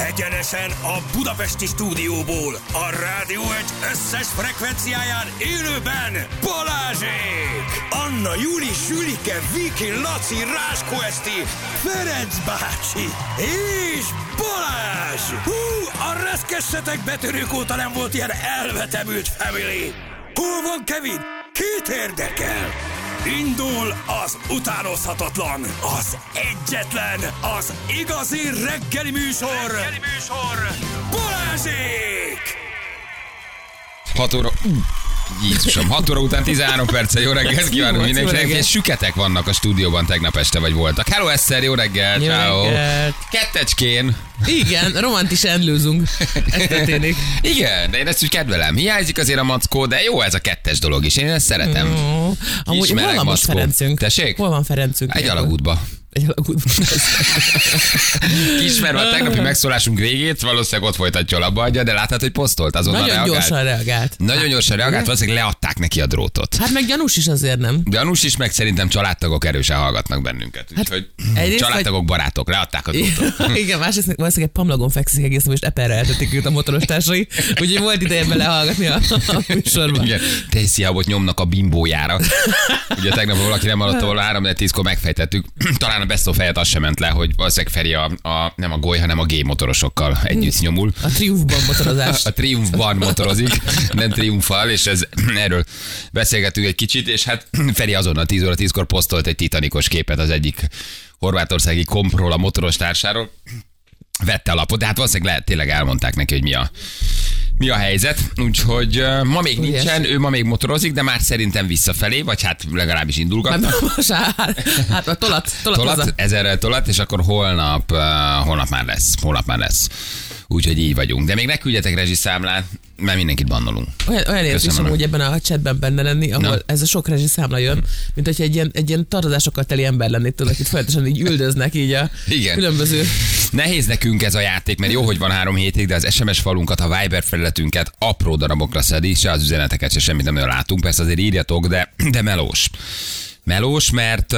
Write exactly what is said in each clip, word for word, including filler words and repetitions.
Egyenesen a budapesti stúdióból, a Rádió egy összes frekvenciáján élőben Balázsék! Anna, Júli, Sülike, Viki, Laci, Ráskó Eszti, Ferenc bácsi és Balázs! Hú, a reszkessetek betörők óta nem volt ilyen elvetemült family! Hol van Kevin? Kit érdekel? Indul az utánozhatatlan, az egyetlen, az igazi reggeli műsor, reggeli műsor, Balázsék! hat óra... Jézusom, hat óra után tizenhárom perccel, jó reggelt kívánunk mindenkinek, és süketek vannak a stúdióban, tegnap este vagy voltak. Hello Eszter, jó reggel, ciao. Kettecskén. Igen, romantis endlőzünk, ez történik. Igen, de én ezt úgy kedvelem. Hiányzik azért a mackó, de jó ez a kettes dolog is, én ezt szeretem. No. Amúgy hol van most Ferencünk? Tessék? Hol van Ferencünk? Egy alagútba. Egy alagútban. Kismerve a tegnapi megszólásunk végét, valószínűleg ott folytatja a labbaadja, de láthatod, hogy posztolt, azonnal Nagyon reagált. gyorsan reagált. Nagyon hát, gyorsan reagált, valószínűleg leadták neki a drótot. Hát meg gyanús is azért nem. Gyanús is, meg szerintem családtagok erősen hallgatnak bennünket. Úgyhogy hát, családtagok, vagy... barátok, leadták a drótot. Igen, másrészt valószínűleg egy pamlagon fekszik egész, most eperre eltették őt a motoros társai, úgyhogy volt ideje belehallgatni a, a műsorban. Igen, tejszihabot nyomnak a bimbójára. Ugye tegnap valaki nem hallotta volna, három tízkor megfejtettük. Talán a Best of fejet az sem ment le, hogy valószínűleg Feri a, a, nem a goly, hanem a gay motorosokkal együtt nyomul. A Triumphban motorozás. A Triumphban motorozik, nem triumfal, és ez, erről beszélgetünk egy kicsit, és hát Feri azonnal tíz óra tízkor posztolt egy titanikos képet az egyik horvátországi kompról, a motoros társáról. Vette a lapot, de hát valószínűleg lehet, tényleg elmondták neki, hogy mi a, mi a helyzet. Úgyhogy uh, ma még Ugyes. nincsen, ő ma még motorozik, de már szerintem visszafelé, vagy hát legalábbis indulgatnak. Hát, most, hát, hát a tolat, tolat, tolat ezerrel tolat, és akkor holnap, uh, holnap már lesz, holnap már lesz. Úgyhogy így vagyunk. De még ne küldjetek rezsiszámlát, mert mindenkit bannolunk. Olyan, olyan érzés amúgy ebben a chatben benne lenni, ahol Na. ez a sok rezsiszámla jön, mint hogyha egy ilyen, egy ilyen tartozásokkal teli ember lennék, tudod, akit folyamatosan így üldöznek így a Igen. különböző... Nehéz nekünk ez a játék, mert jó, hogy van három hétig, de az es em es falunkat, a Viber felületünket apró darabokra szedi, se az üzeneteket, se semmit nem nagyon látunk. Persze azért írjatok, de, de melós. Melós, mert...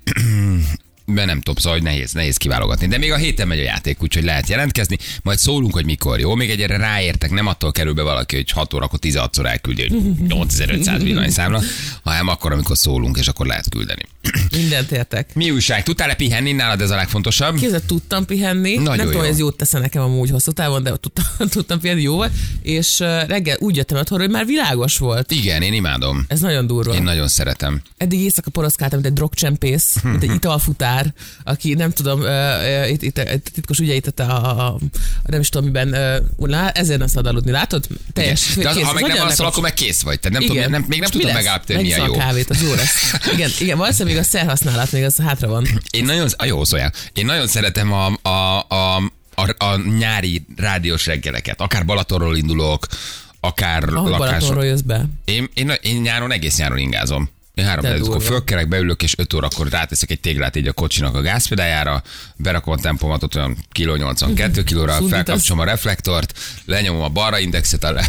mert nem tudom, szóval, hogy nehéz, nehéz kiválogatni. De még a héten megy a játék, úgyhogy lehet jelentkezni, majd szólunk, hogy mikor, jó? Még egyre ráértek, nem attól kerül be valaki, hogy hat órakor tizenhatszor elküldi, hogy nyolcezer-ötszáz villanyszámla, hanem akkor, amikor szólunk, és akkor lehet küldeni. Mindent értek. Mi újság? Tudtál-e pihenni? Nálad ez a legfontosabb? Képzeld, tudtam pihenni. Nagyon nem tudom, hogy ez jót tesz nekem amúgy hosszú távon, de tudtam, tudtam pihenni, jó volt. És reggel úgy jöttem otthonra, hogy már világos volt. Igen, én imádom. Ez nagyon durva. Én nagyon szeretem. Eddig éjszaka poroszkáltam, mint egy drogcsempész, mint egy italfutár, aki nem tudom, uh, itt, itt, itt titkos ügyeit tette a, a, nem is tudom miben, uh, ezért nem szabad aludni, látod? Teljes, de az, kész, ha meg nem alszol, akkor meg kész vagy. Tehát nem tudom, nem, még nem tudom megállapítani, mi a jó. A kávét, az jó lesz. Igen, igen, valószínűleg még a szerhasználat még az hátra van. Én nagyon, a jó szóljál. Én nagyon szeretem a, a, a, a, a nyári rádiós reggeleket. Akár Balatonról indulok, akár Ahogy lakáson. Balatonról jössz be. Én, én, én nyáron, egész nyáron ingázom. Én három negyedkor fölkelek, beülök, és öt órakor ráteszek egy téglát így a kocsinak a gázpedájára, berakom a tempomatot olyan kiló nyolcvankettő kilóra, felkapcsolom a reflektort, lenyomom a balra indexet, a,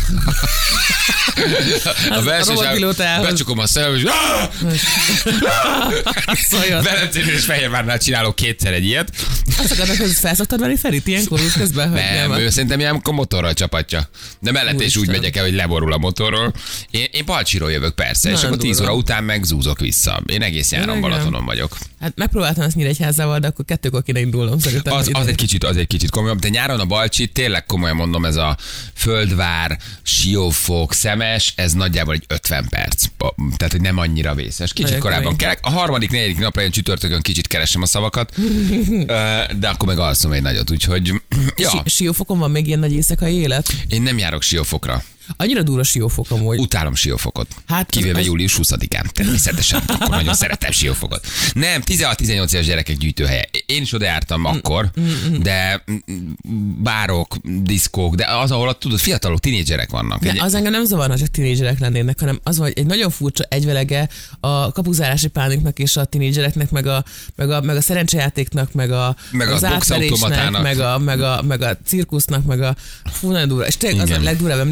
a belső becsukom a szemem, és Velencén és Fehérvárnál csinálok kétszer egy ilyet. Azt akarnak, hogy felszoktad venni Ferit ilyenkor úgy közben? Nem, nem, ő szerintem ilyenkor motorral csapatja. De mellett is úgy megyek el, hogy leborul a motorról. Én, én Balcsiról jövök persze, és akkor tíz óra után meg zúzok vissza. Én egész nyáron Balatonon vagyok. Hát megpróbáltam ezt Nyíregyházával, de akkor kettőkor kéne indulnom szerintem. Az, az, egy kicsit, az egy kicsit komolyabb, de nyáron a Balcsi, tényleg komolyan mondom, ez a Földvár, Siófok, Szemes, ez nagyjából egy ötven perc. Tehát, hogy nem annyira vészes. Kicsit Nagyon korábban kelek. A harmadik, negyedik napra ilyen csütörtökön kicsit keresem a szavakat, de akkor meg alszom egy nagyot, úgyhogy... Ja. Siófokon van még ilyen nagy éjszakai élet? Én nem járok Siófokra. Annyira durva Siófok amúgy. Utálom Siófokot. Hát kivéve az... július huszadikán. Természetesen. Akkor nagyon szeretem Siófokot. Nem, tizenhat-tizennyolc éves gyerekek gyűjtőhelye. Én is oda jártam akkor, de bárok, diszkók, de az, ahol tudod, fiatalok, tinédzserek vannak. De egy... az engem nem zavarna, csak tinédzserek lennének, hanem az, hogy egy nagyon furcsa egyvelege a kapuzárási pániknak és a tinédzsereknek, meg a, meg a, meg a szerencsejátéknak, meg a, meg az a átverésnek, meg a, meg, a, meg a cirkusznak, meg a fú, nagyon durva. És tényleg az a legdurább emlékem, hogy a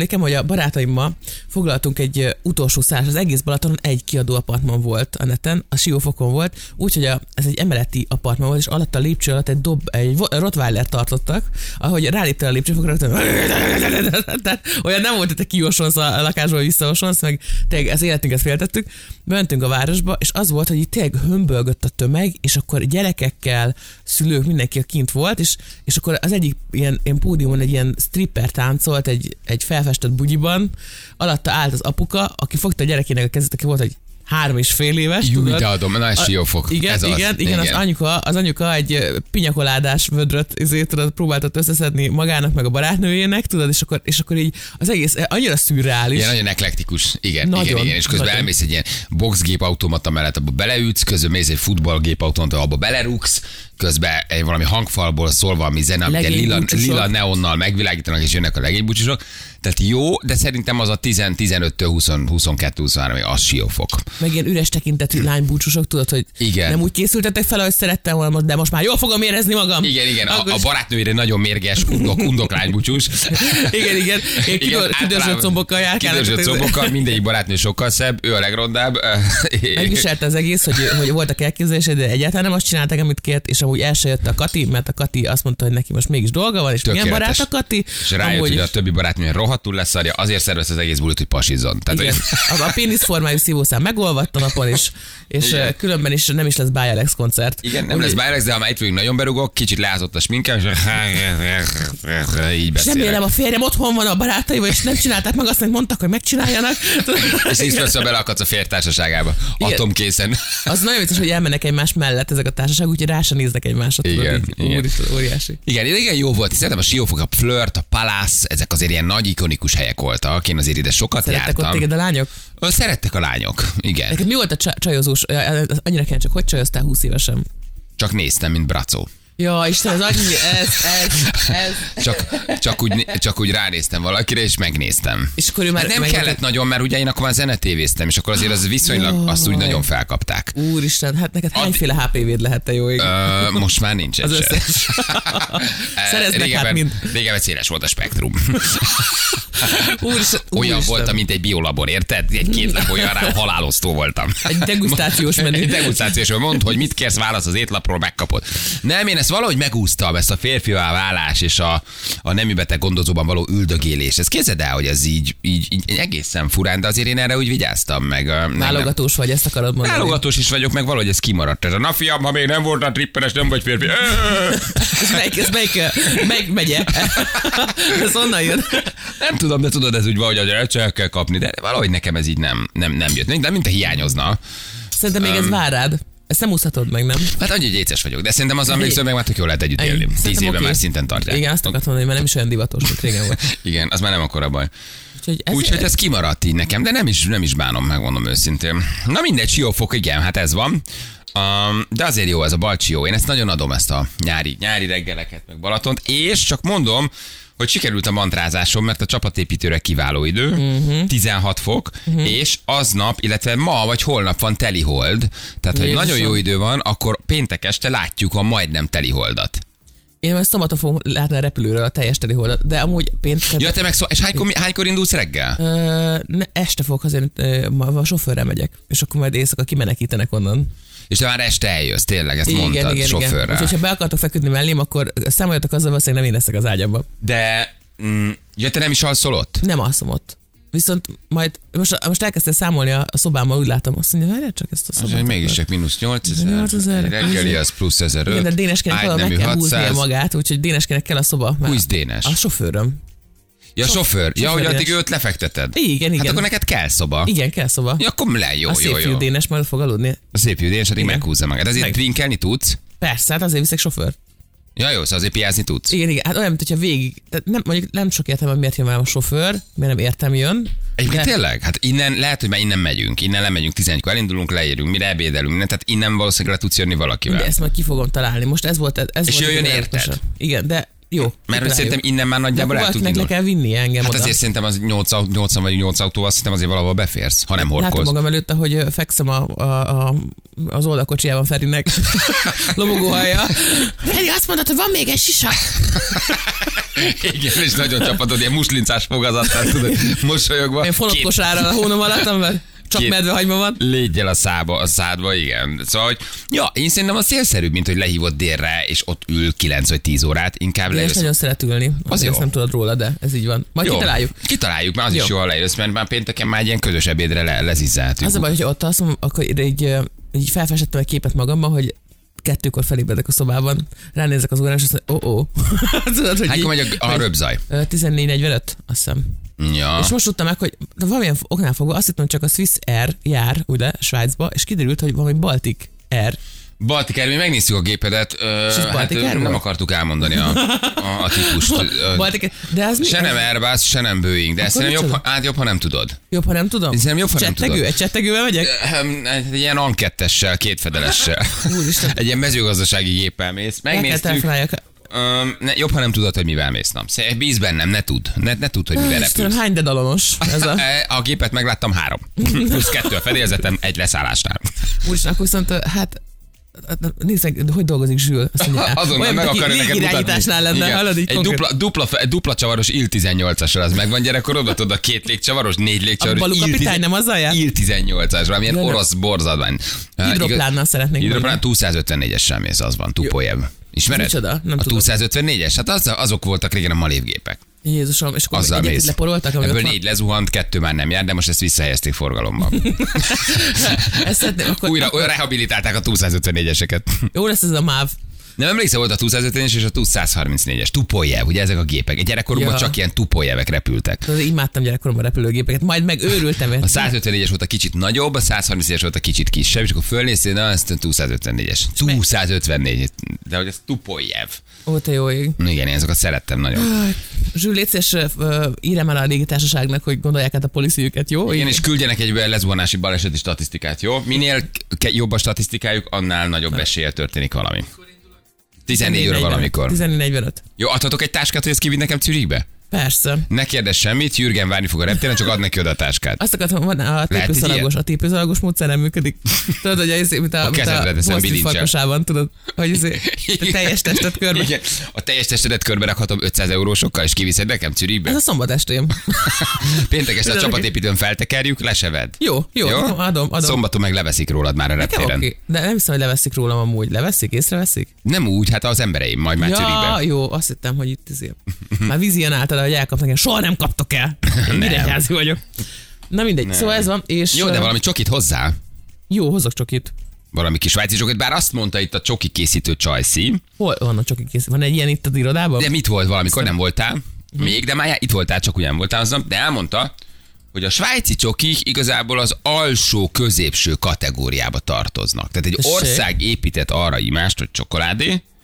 barátaimmal foglaltunk egy ö, utolsó szállás, az egész Balatonon egy kiadó apartman volt a neten, a Siófokon volt, úgyhogy a, ez egy emeleti apartman volt, és alatt a lépcső alatt egy, dob, egy Rottweiler tartottak, ahogy ráléptél a lépcsőfokra, tehát olyan nem volt, hogy te kiosonsz a lakásból, visszaosonsz, meg tényleg az életünket féltettük. Mentünk a városba, és az volt, hogy itt tényleg hömbölgött a tömeg, és akkor gyerekekkel, szülők, mindenki a kint volt, és, és akkor az egyik ilyen, ilyen pódiumon egy ilyen stripper táncolt egy, egy felfestett bugyiban, alatta állt az apuka, aki fogta a gyerekének a kezét, aki volt egy három és fél éves. Jú, tudod? de adom, na ez Siófok. Igen, ez igen, az. igen, igen, az anyuka, az anyuka egy pinyakoládás vödröt ezért, tudod, próbáltat összeszedni magának, meg a barátnőjének, tudod, és akkor, és akkor így az egész annyira szürreális. Igen, nagyon eklektikus. Igen, Nagyon, igen, igen. És közben nagyon. elmész egy ilyen boxgép automata mellett, abba beleütsz, közben mész egy futballgép automata, abba belerúgsz, közben egy valami hangfalból szól valami zene, amit ilyen lila, lila neonnal megvilágítanak, és jönnek a legénybúcsúsok. Tehát jó, de szerintem az a tíz tizenöttől huszonkettő huszonhárom, az Siófok. Meg ilyen üres tekintetű lánybúcsúsok, tudod, hogy igen. nem úgy készültetek fel, ahogy szerettem volna, de most már jól fogom érezni magam. Igen, igen, a, Akkor... a barátnőire nagyon mérges undok, undok lánybúcsús. igen, igen, igen kidörzsött combokkal járkálnak. Kidörzsött combokkal, mindegyik barátnő sokkal szebb, ő a legrondább. Megviselte az egész, hogy, hogy voltak elképzelései, de egyáltalán nem azt csinálták, amit kért, és amúgy el se jött a Kati, mert a Kati azt mondta, hogy neki most mégis dolga van, és milyen barát a Kati. És rájött, amúgy... hogy a többi barátnő rohadtul leszarja, azért szervez az egész bulit, hogy pasizzon. Tehát, igen, hogy... a péniszformájú szívószám megolvadt a napon, és, és különben is nem is lesz Bájalex koncert. Igen, nem úgy... lesz Bájalex, de ha már itt vagyunk, nagyon berugok, kicsit leázott a sminkem, és így beszélek. Remélem, a férjem otthon van a barátaival, és nem csinálták meg azt, amit mondtak, hogy megcsináljanak. És így persze beleakadsz a férj társaságába, atomkészen. Az nagyon vicces, hogy elmennek egymás mellett ezek a társaság, úgyhogy rá sem néznek egymásra. Igen, igen. Úr, óriási. Igen, igen, jó volt. Szeretem a Siófok, a Flirt, a Palace, ezek azért ilyen nagy ikonikus helyek voltak. Én azért ide sokat Szerettek jártam. Ott téged a lányok? Szerettek a lányok, igen. Neked mi volt a csajozós? Annyira kell, csak hogy csajoztál húsz évesen? Csak néztem, mint Bracó. Ja, Isten, az annyi, ez, ez, ez. Csak, csak, úgy, csak úgy ránéztem valakire, és megnéztem. És akkor ő már hát nem meg... kellett nagyon, mert ugye én akkor már zenetévéztem, és akkor azért az viszonylag oh. azt úgy nagyon felkapták. Úristen, hát neked hányféle há pé véd lehet, te jó ég? Ö, most már nincs az egy összes. Szereznek hát mind. Régebben széles volt a spektrum. Úristen, olyan úristen. voltam, mint egy biolabor, érted? Egy két nap olyan rá halálosztó voltam. Egy degustációs menü. Egy degustációs menü. Mondd, hogy mit kérsz, válasz az étlapról, megkapod. Nem, én ezt valahogy megúsztam, ezt a férfivá válás és a, a nemi beteg gondozóban való üldögélés. Ez képzeld el, hogy ez így, így, így egészen furán, de azért én erre úgy vigyáztam. Meg, válogatós vagy, ezt akarod mondani? Válogatós is vagyok, meg valahogy ez kimaradt. Ez a na fiam, ha még nem voltál tripperes, nem vagy férfi. ez melyik, ez melyik, melyik megye? ez onnan jön. Nem tudom, de tudod, ez úgy valahogy azért el kell kapni, de valahogy nekem ez így nem, nem, nem jött. Nem, mint a hiányozna. Szerintem még um, ez vár rád. Ezt nem úszhatod meg, nem? Hát annyi, hogy éces vagyok, de szerintem azzal még meg már tök jól lehet együtt élni. Tíz éve okay. Már szinten tartják. Igen, azt akartam mondani, mert nem is olyan divatos, mint régen volt. Igen, az már nem akkora baj. Úgyhogy ez, Úgyhogy ez kimaradt így nekem, de nem is, nem is bánom, megmondom őszintén. Na mindegy, Siófok, igen, hát ez van. Um, de azért jó ez a Balcsió. Én ezt nagyon adom, ezt a nyári, nyári reggeleket, meg Balatont, és csak mondom, hogy sikerült a mantrázásom, mert a csapatépítőre kiváló idő, uh-huh. tizenhat fok, uh-huh. és aznap, illetve ma vagy holnap van telihold, tehát ha nagyon jó idő van, akkor péntek este látjuk a majdnem teliholdat. Én majd szombaton fogom látni a repülőről a teljes teliholdat, de amúgy péntek... Ja, te meg szó... És hánykor, hánykor indulsz reggel? Uh, ne, este fogok, azért uh, a sofőrrel megyek, és akkor majd éjszaka kimenekítenek onnan. És te már este eljössz, tényleg, ezt igen, mondtad igen, sofőrrel. Igen. Úgyhogy ha be akartok feküdni mellém, akkor számoljatok azzal, valószínűleg nem én leszek az ágyamban. De, mm, ja, te nem is alszol ott? Nem alszom ott. Viszont majd, most, most elkezdtem számolni a, a szobámmal, úgy látom, azt mondja, várjál csak ezt a szobát. Az, mégis csak mínusz nyolcezer, reggeli az plusz ezeröt. Igen, de Déneskének valahogy meg kell húznia magát, úgyhogy Déneskének kell a szoba. Húz Dénes. A sofőröm. Ja, Sof- sofőr. Ja, hogy Dénes. addig őt lefekteted. Igen, igen. Hát akkor neked kell szoba. Igen, kell szoba. Ja, akkor le, jó, a jó, jó. szép fiú Dénes majd fog aludni. A szép fiú Dénes, addig meghúzza magát. Ezért meg. Drinkelni tudsz? Persze, hát azért viszek sofőrt. Ja, jó, szóval azért piázni tudsz. Igen, igen. Hát olyan, mint hogyha végig, tehát nem, mondjuk nem sok értem, hogy miért jön velem a sofőr, miért nem értem jön. Egyébként de... tényleg? Hát innen lehet, hogy már innen megyünk. Innen lemegyünk, tizenegykor elindulunk, leérünk, mire ebédelünk, ne? Tehát innen valószínűleg le tudsz jönni valakivel. De ezt majd ki fogom találni. Most ez volt. Ez és volt jöjjön érted? Igen, de jó. Mert hogy szerintem innen már nagyjából el tud le kell vinni engem hát oda. azért szerintem az nyolcvan vagy nyolc autóval, szerintem azért valahol beférsz, ha nem horkolsz. Látom magam előtt, hogy fekszem a, a, a, az oldalkocsijában Ferinek lobogóhajja. Feri, azt mondod, hogy van még egy sisak. Igen, és nagyon csapatod, ilyen muslincás fogazattal, tudod, mosolyogva. Én fonotkosára a hónom alatt, amivel csak medvehagyma van. Légyel a szába, a szádba, igen. Szóval, hogy ja, én szerintem az célszerűbb, mint hogy lehívod délre, és ott ül kilenc vagy tíz órát, inkább lejössz. És nagyon szeret ülni. Az ezt nem tudod róla, de ez így van. Majd jó. kitaláljuk. Kitaláljuk, már az jó. Is jól lejössz, mert már pénteken már egy ilyen közös ebédre le, lezizzeltük. Az a baj, hogy ott azt mondom, akkor így, így felfestettem egy képet magamban, hogy kettőkor felébredek a szobában, ránézek az órán, és azt mondom, ó, ó. Hánykor megy a, a röpzaj? tizennégy negyvenöt, azt hiszem. Ja. És most tudtam meg, hogy valamilyen oknál fogva azt hittem, hogy csak a Swiss Air jár, ugye, Svájcba, és kiderült, hogy valami Baltic Air. Baltic Air, mi megnéztük a gépedet, uh, hát nem volt? Akartuk elmondani a, a, a típust. Baltic, de ez se mi? Nem Airbus, se nem Boeing, de ezt szerintem jobb, hát jobb, ha nem tudod. Jobb, ha nem tudom? Szerintem jobb, ha nem csettegő? tudod. Egy csettegővel megyek? Egy ilyen ankettessel, kétfedelessel. Egy ilyen mezőgazdasági géppel mész. Megnéztük. Um, ne, jobb, ha nem tudod, hogy mivel mész. Nem. Bíz bennem, ne tudd. Ne, ne tudd, hogy mivel repülsz. Hány dedalonos ez a... a gépet megláttam három. Plusz kettő a fedélzetem, egy leszállásnál. Úristen, akkor viszont hát nézzek, hogy dolgozik Zsül. Azonnal meg akarja neked irányításnál lenne, hallod így egy dupla, dupla, dupla csavaros Il tizennyolcasra az megvan gyerekkorodban, tudod, a két légcsavaros, négy légcsavaros. A Balú kapitány nem azzal jár? Il tizennyolcas, valamilyen orosz borzadvány. Hidroplánnal szeretnék. Hidroplán túl százötvennégyessel mész, az van, Tupojev. Ismered? Micsoda? Nem a túl százötvennégyes? Hát az, azok voltak régen a malévgépek. Jézusom, és akkor egyet leporoltak? Ebből négy lezuhant, kettő már nem jár, de most ezt visszahelyezték forgalomba. akkor, Újra akkor... rehabilitálták a túl százötvennégyeseket. Jó lesz ez a MÁV. Nem emlékszel, volt a túl százötvennégyes és a túl százharmincnégyes. Tupojev, ugye ezek a gépek. Gyerekkoromban ja. Csak ilyen Tupojevek repültek. Tudod, imádtam gyerekkoromban repülőgépeket, majd meg őrültem. A százötvennégyes volt a kicsit nagyobb, a százharmincnégyes volt a kicsit kisebb, és akkor fölnéztél, na, ezt a túl százötvennégyes. túl százötvennégy, de hogy ez Tupojev. Ó, te jó ég. Igen, én ezeket szerettem nagyon. Zsül, légy szíves, írjam el a légitársaságnak, hogy gondolják át a policyjüket, jó? Igen, és küldjenek egy lezuhanási baleseti statisztikát, jó? Minél jobb a statisztikájuk, annál nagyobb eséllyel történik valami. tizennégy óra valamikor. tizennégy negyvenöt. Jó, adhatok egy táskát, hogy ezt kividd nekem Zürichbe? Persze. Ne kérdezz semmit, Jürgen várni fog a reptéren, csak ad neki oda a táskát. Azt akartam, van a tépőszalagos, a tépőszalagos módszer nem működik. Tudod, hogy ez, mint a, a, a bosztifalkosában, tudod, hogy ez, a teljes testet körbe. Igen. A teljes testedet körbe rakhatom ötszáz eurósokkal, és kiviszed nekem Zürichbe. Ez a szombatestém. Péntek este a csapatépítőn feltekerjük, leseved. Jó, jó, jó? adom, adom. Szombaton meg leveszik rólad már a reptéren. Okay. De nem hiszem, hogy leveszik rólam amúgy. Leveszik, észreveszik? Nem úgy, hát az embereim, majd már ja, Zürichbe. Jó, azt hittem, hogy itt azért. Már vizionáltad, hogy elkapnak, soha nem kaptok el. Miregyházi vagyok. Na mindegy, nem. Szóval ez van. És jó, de valami csokit hozzá. Jó, hozok csokit. Valami kis svájci csokit, bár azt mondta itt a csoki készítő Csajci. Hol van a csoki készítő? Van egy ilyen itt az irodában? De mit volt valamikor, nem voltál? Hmm. Még, de már itt voltál, csak ugyan voltál aznap, de elmondta, hogy a svájci csokik igazából az alsó-középső kategóriába tartoznak. Tehát egy ország épített arra imást, hogy csokoládé,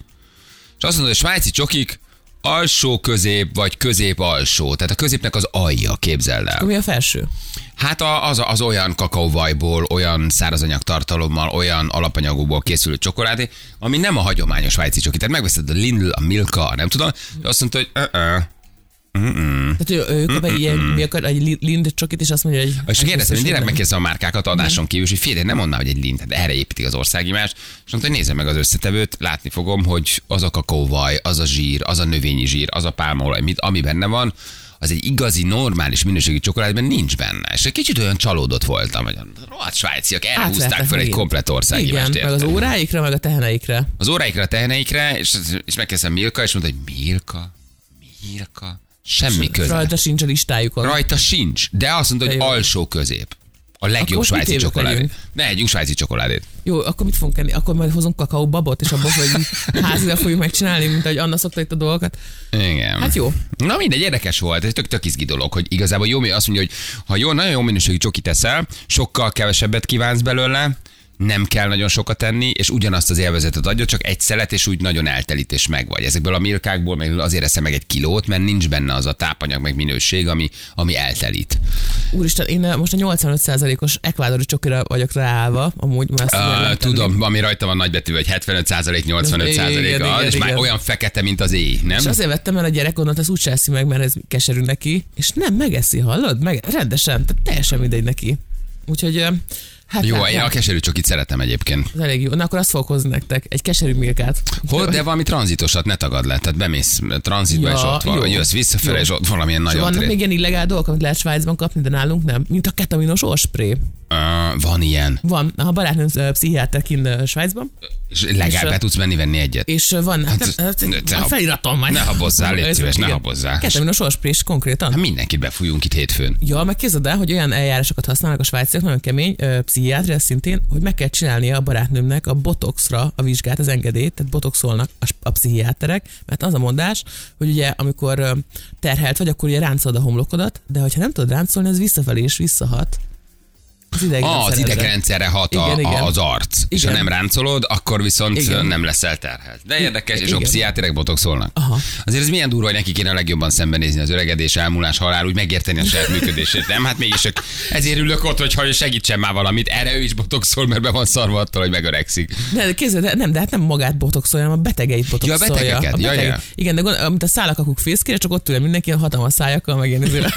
és azt mondta, hogy a svájci csokik alsó, közép, vagy közép-alsó. Tehát a középnek az alja, képzeld el. Akkor mi a felső? Hát az, az olyan kakaóvajból, olyan szárazanyag tartalommal, olyan alapanyagokból készülő csokoládé, ami nem a hagyományos svájci csoki. Tehát megveszed a Lidl, a Milka, nem tudom, és azt mondta, hogy uh-uh. Mm-mm. Tehát ő kap egy ilyen, mi akar, egy Lind csokit, és azt mondja, hogy... És kérdeztem, hogy direkt megkérdezem a márkákat adáson kívül, hogy fél, nem mondná, hogy egy Lind, de erre építik az országimás, és mondta, hogy nézzem meg az összetevőt, látni fogom, hogy az a kakaóvaj, az a zsír, az a növényi zsír, az a pálmaolaj, ami benne van, az egy igazi, normális minőségű csokoládében nincs benne. És egy kicsit olyan csalódott voltam, hogy a rohadt svájciak elhúzták fel egy komplett országimást. Igen, meg az óráikra, meg a teheneikre. Az óráikra, a teheneikre, és, és megkezdtem Milka, és mondta, hogy Milka, Milka. Semmi köze. Rajta sincs a listájukon. Rajta sincs, de azt mondta, hogy alsó közép. A legjobb akkor svájci csokoládét. Ne együnk svájci csokoládét. Jó, akkor mit fogunk enni? Akkor majd hozunk kakaóbabot, és abból hogy házira fogjuk megcsinálni, mint ahogy Anna szokta itt a dolgokat. Igen. Hát jó. Na mindegy, érdekes volt. Ez tök, tök izgi dolog, hogy igazából jó, azt mondja, hogy ha jó, nagyon jó minőségű csokit eszel, sokkal kevesebbet kívánsz belőle, nem kell nagyon sokat tenni, és ugyanazt az élvezetet adja, csak egy szelet, és úgy nagyon eltelít, és megvagy. Ezekből a Milkákból meg azért eszem meg egy kilót, mert nincs benne az a tápanyag, meg minőség, ami, ami eltelít. Úristen, én most a nyolcvanöt százalékos ekvádori csokira vagyok ráállva, amúgy már uh, tudom, ami rajta van nagybetűvel, hogy hetvenöt százalék, nyolcvanöt százalék az, és igen. Már olyan fekete, mint az éj, nem? És azért vettem el a gyerek, gondolt, ez úgyse eszi meg, mert ez keserű neki, és nem megeszi, hallod? Meg, rendesen, tehát teljesen mindegy neki. Úgyhogy Hát Jó, hát, én a hát. keserű csokit szeretem egyébként. Ez elég jó. Na akkor azt fog hozni nektek. Egy keserű milkát. Hol, de valami tranzitosat ne tagad le. Tehát bemész tranzitba, Ja, és ott van, jó. jössz visszafele, Jó. és ott valamilyen És nagyon vannak tré- még ilyen illegál dolgok, amit lehet Svájcban kapni, de nálunk nem. Mint a ketaminos orrspray. Uh, van ilyen. Van. A barátnőm ö, pszichiáter kint ö, Svájcban. És legalább És, be tudsz menni venni egyet. És ö, van, hát, Hát, hát, hát, ne a hab- feliratom majd. ne habozzál, légy Ez- szíves, ne igen. habozzál. Ketaminos orrspray is konkrétan. Hát mindenkit befújunk itt hétfőn. Ja, meg képzeld el, hogy olyan eljárásokat használnak a svájciak, nagyon kemény, ö, pszichiátria szintén, hogy meg kell csinálnia a barátnőmnek a botoxra a vizsgát, az engedélyt, tehát botoxolnak a, a pszichiáterek, mert az a mondás, hogy ugye amikor ö, terhelt vagy, akkor ugye ráncolod a homlokodat, de hogyha nem tudod ráncolni, az visszafelé is visszahat. Az idegrendszeredre. Ah, az idegrendszerre hat a, Igen, igen. a, az arc. És ha Igen. nem ráncolod, akkor viszont Igen. nem leszel terhelt. De érdekes, és a Igen. pszichiáterek botoxolnak. Aha. Azért ez milyen durva, hogy neki kéne a legjobban szembenézni az öregedés, elmúlás, halál, úgy megérteni a saját működését. Nem, hát mégis csak ezért ülök ott, hogy segítsen már valamit. Erre ő is botoxol, mert be van szarva attól, hogy megöregszik. De képzeld, el, nem, de hát nem magát botoxolja, hanem a betegeit botoxolja. betegeket, A ja, beteg- ja. Igen, de gond, mint a szálakakuk fészkére, csak ott ül mindenki ilyen hatalmas szájakkal, meg ilyen izére.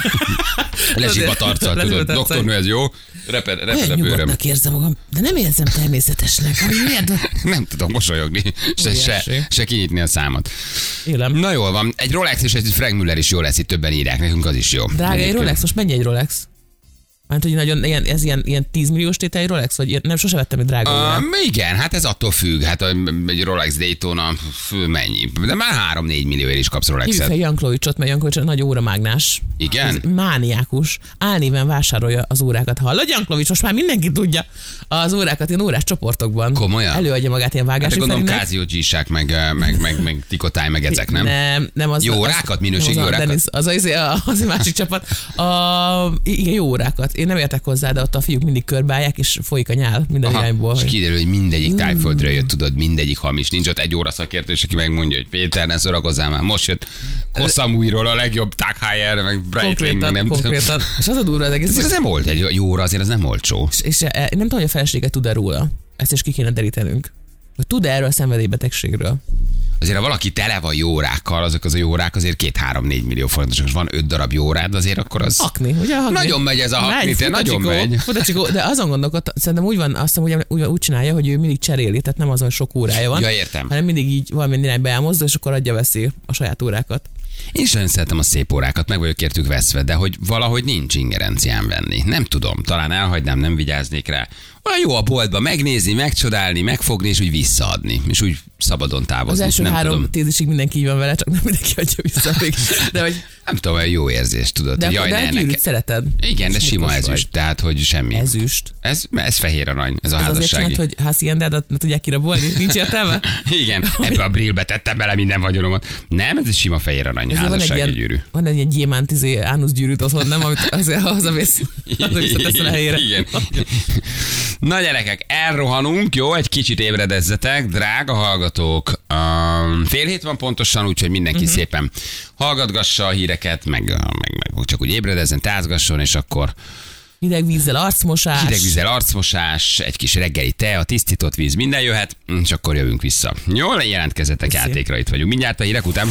Lezsibat arccal, tudod, Lezsibat arccal. doktornő, ez jó? Reped, reped a Olyan bőröm. nyugodtnak érzem magam, de nem érzem természetesnek. Hogy miért? Nem tudom mosolyogni, se, se, Óriási. se kinyitni a számot. Élem. Na jól van, egy Rolex és egy Frank Müller is jó lesz, itt többen írják, nekünk az is jó. Drága egy Egyébként. Rolex, most mennyi egy Rolex? Mert hogy nagyon, ilyen, ez ilyen, ilyen tíz milliós tétel egy Rolex? Vagy ilyen, nem, sose vettem egy drága órát. Um, igen, hát ez attól függ, hát egy Rolex Daytona fő, mennyi, de már három-négy millióért is kapsz Hívjuk Rolexet. fel Jankovicsot, mert Jankovics egy nagy óramágnás. Igen? Ez mániákus. Álnéven vásárolja az órákat. Hallod, Jankovics, most már mindenki tudja az órákat ilyen órás csoportokban. Komolyan? Előadja magát ilyen Hát vágási gondolom Ferinek. Casio G-sák, meg, meg, meg, meg Tikotáj, meg ezek, nem? Nem, nem az. Jó az- órákat, minőségi nem az a órákat? Dennis, az, az, az, az egy másik csapat. A, igen, jó órákat. Én nem értek hozzá, de ott a fiúk mindig körbálják, és folyik a nyál minden Aha, irányból. és hogy- kiderül, hogy mindegyik tájföldről jött, tudod, mindegyik hamis. Nincs ott egy óra szakértő, aki megmondja, hogy Péter, ne szórakozzál már. Most jött Kosamui-ról a legjobb Tag Heuer, meg Breitling, meg Konkrétan, nem tudom. konkrétan. És az a durva az egész. Ez az nem volt egy jó óra, azért az nem olcsó. És, és eh, nem tudom, hogy a felesége tud-e róla. Ezt is ki kéne derítenünk. Hogy tud-e erről a szenvedélybetegségről? Azért, ha valaki tele van jó órákkal, azok az a jó órák azért két-három-négy millió forintos, és van öt darab jó órád, azért akkor az... Hakni, ugye? Hakni. Nagyon megy ez a hakni, te nagyon megy. Futacsikó, de azon gondolkodtam, szerintem úgy van, azt hiszem, hogy úgy, úgy csinálja, hogy ő mindig cseréli, tehát nem az, hogy sok órája van, Ja, értem. hanem mindig így valamilyen irányba elmozdul, és akkor adja veszi a saját órákat. Én is nagyon szeretem a szép órákat, meg vagyok értük veszve, de hogy valahogy nincs ingerenciám venni. Nem tudom, talán elhagynám, nem vigyáznék rá. Olyan jó a boltba megnézni, megcsodálni, megfogni, és úgy visszaadni, és úgy szabadon Az távozni. első nem három tudom, tézisig mindenki így van vele, csak nem mindenki adja vissza még. De, hogy, nem tudom, olyan jó érzés, tudod. de, hogy de, jaj, de ne, a gyűrűt neke- szereted. Igen, de És sima munkos ezüst, tehát hogy semmi. vagy. Ezüst. Ez, ez fehér arany, ez a Ez azért házassági. csinált, hogy haciendát ne tudják kirabolni? Nincs értelme? Igen, ebbe a brillbe tettem bele minden vagyonomat. Nem, ez egy sima fehér arany, Ezért van egy házassági ilyen, gyűrű. van egy ilyen gyémánt izé, ánusz gyűrűt otthon, nem? Amit azért hazamész, az visszateszed a helyére. Igen. Na gyerekek, elrohanunk, jó? Egy kicsit ébredezzetek, drága hallgatók. Um, fél hét van pontosan, úgyhogy mindenki uh-huh. szépen hallgatgassa a híreket, meg, meg, meg csak úgy ébredezzen, tázgasson, és akkor Hideg vízzel arcmosás. hideg vízzel arcmosás, egy kis reggeli tea, tisztított víz, minden jöhet, és akkor jövünk vissza. Jól jelentkezzetek, Köszi. játékra itt vagyunk. Mindjárt a hírek után.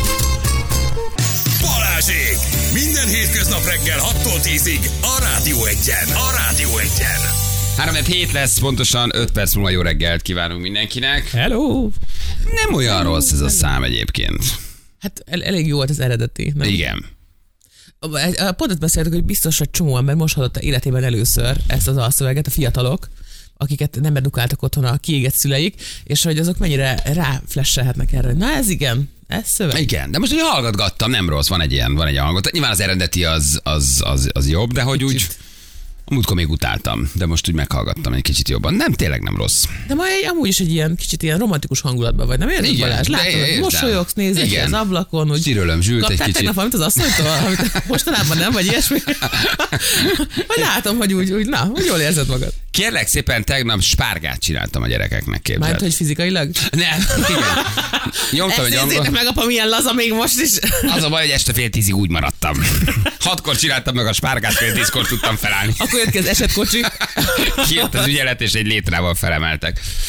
Balázsék! Minden hétköznap reggel hattól tízig a Rádió Egyen. A Rádió Egyen. három hét lesz, pontosan öt perc múlva jó reggelt kívánunk mindenkinek. Hello! Nem olyan rossz ez a szám egyébként. Hát el, elég jó volt az eredeti. Nem? Igen. Pont azt beszéltük, hogy biztos, hogy csomó ember most hallotta életében először ezt az alszöveget, a fiatalok, akiket nem edukáltak otthon a kiégett szüleik, és hogy azok mennyire ráflesselhetnek erre. Na ez igen, ez szöveg. Igen, de most, hogy hallgatgattam, nem rossz, van egy ilyen, van egy hallgatás. Nyilván az eredeti az, az, az, az jobb, de hogy úgy, Kicsit. a múltkor még utáltam, de most úgy meghallgattam egy kicsit jobban. Nem, tényleg nem rossz. De majd egy, amúgy is egy ilyen kicsit ilyen romantikus hangulatban vagy, nem érzed, Igen, Balázs? de Látod, hogy értem. mosolyogsz, nézed ki Igen. az ablakon, hogy Szirölöm zsült egy kaptál kicsit. tegnap valamit az asszonytól, amit mostanában nem, vagy ilyesmi. Vagy látom, hogy úgy, úgy, na, hogy jól érzed magad. Kérlek szépen, tegnap spárgát csináltam a gyerekeknek, képzeld. Mármint, hogy fizikailag? Nem, igen. Nyomtam egy Ezt angol... nézzétek meg, apa, milyen laza még most is. Az a baj, hogy este fél tízig úgy maradtam. Hatkor csináltam meg a spárgát, fél tízkor tudtam felállni. Akkor jött ki az esetkocsi. Kijött az ügyelet, és egy létrával felemeltek.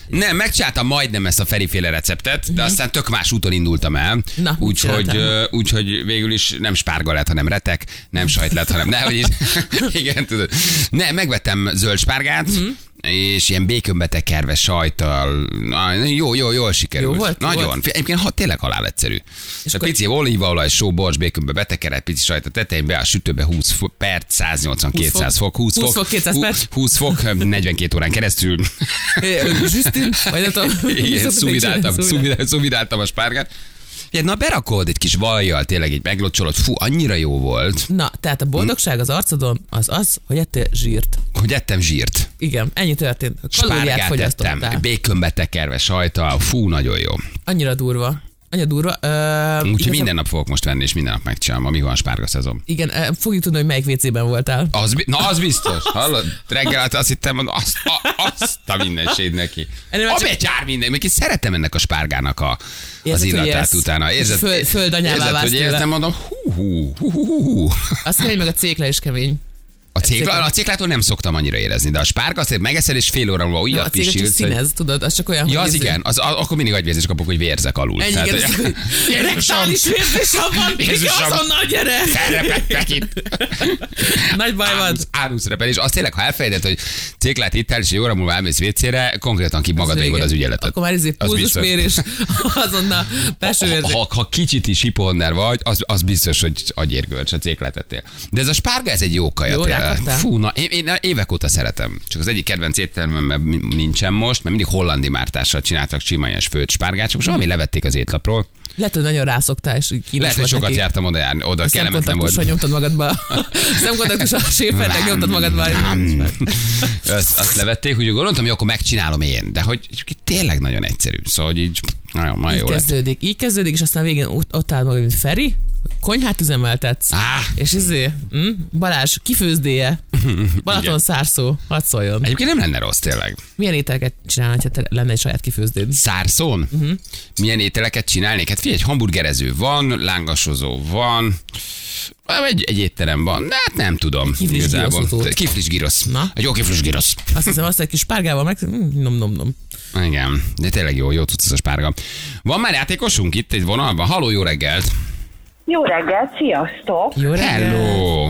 Nem, megcsináltam majdnem ezt a Feriféle receptet, de aztán tök más úton indultam el. Na, Úgyhogy úgy, hogy végül is nem spárga lett, hanem retek, nem sajt lett, hanem nehogy is. Igen, tudod. Nem, megvettem zöld spárgát, mm-hmm. és ilyen békönbe tekerve sajttal. Jó, jó, jól sikerült. Jó volt, nagyon. volt. Egyébként ha, tényleg halál egyszerű. És a pici olívaolaj, só, borcs, békönbe beteker, pici sajt a tetején, be a sütőbe húsz perc, száznyolcvan-kétszáz fok, húsz fok, húsz fok, kétszáz perc. húsz fok, negyvenkét órán keresztül. Justin, vagy nem tudom. Igen, szuvidáltam, szuvidáltam a spárgát. Ja, na berakod egy kis vajjal, tényleg így meglocsolod, fú, annyira jó volt. Na, tehát a boldogság az arcodon az az, hogy ettél zsírt. Hogy ettem zsírt. Igen, ennyi történt. Kalóriát Spárgát fogyasztottál. ettem, békönbe tekerve sajttal, fú, nagyon jó. Annyira durva. Annyira durva. Uh, Úgyhogy minden nap fogok most venni, és minden nap megcsinálom, ami van spárga szezon. Igen, uh, fogjuk tudni, hogy melyik vécében voltál. Az, na, az biztos. Hallod? Reggel hát azt hittem, hogy azt a, azt a mindenségét neki. A betyár minden. Még én szeretem ennek a spárgának a, az illatát utána. Érzed, föld, földanyává válsz hogy értem, mondom, hú, hú, hú, hú, hú. Azt kell, meg a cékla is kemény. A, cégla, a céklától nem szoktam annyira érezni, de a spárga azért megeszed, és fél óra múlva újat pisilsz. A cégla csak színez, hogy... tudod, az csak olyan, ja, hogy... az igen, az, akkor mindig agyvérzés kapok, hogy vérzek alul. Ennyi, igen, rektális vérzésem van, és azonnal gyere! Felrepettek itt. Nagy baj van. Áruszrepelés. Az tényleg, ha elfelejtett, hogy céklát ittál, és egy óra múlva elmész vécére, konkrétan ki magad végod az ügyeletet. Akkor már izé pulzusmérés, azonnal besővérzés. Ha, ha kicsit is hipohonder vagy, az, az biztos, hogy agyérgölcs a céklát ettél. De ez a spárga, ez egy jó kaja. Fú, na, én, én évek óta szeretem. Csak az egyik kedvenc éttermemben nincsen most, mert mindig hollandi mártással csináltak csimányos főtt spárgát, csak most valami levették az étlapról. Lehet, hogy nagyon rászoktál, és kínos lehet, hogy sokat neki. Jártam oda járni, oda kellemetlen volt. Szemkontaktussal nyomtad magadba. Szemkontaktussal a séfernek nyomtad magadba. Azt, azt levették, úgy gondoltam, hogy akkor megcsinálom én, de hogy tényleg nagyon egyszerű. Szóval, hogy így nagyon, nagyon jó kezdődik, így kezdődik, és aztán végén ott, ott áll maga, mint Feri, konyhát üzemeltetsz, ah. és izé, hm? Balázs, kifőzdéje, Balaton szárszó, hadd szóljon. Egyébként nem lenne rossz tényleg. Milyen ételeket csinálnál, ha te lenne egy saját kifőzdéd? Szárszón? Uh-huh. Milyen ételeket csinálnék? Hát figyelj, egy hamburgerező van, lángasozó van, egy, egy étterem van, de hát nem tudom. Kiflis gyrosz. Kiflis gyrosz. Egy jó kiflis gyrosz. Azt hiszem, azt egy kis spárgával meg... Nom, nom, nom. Igen, de tényleg jó, jó tudsz ez a spárga. Van már játékosunk itt egy vonalban? Halló, jó reggelt! Jó reggelt, sziasztok! Jó reggelt! Hello!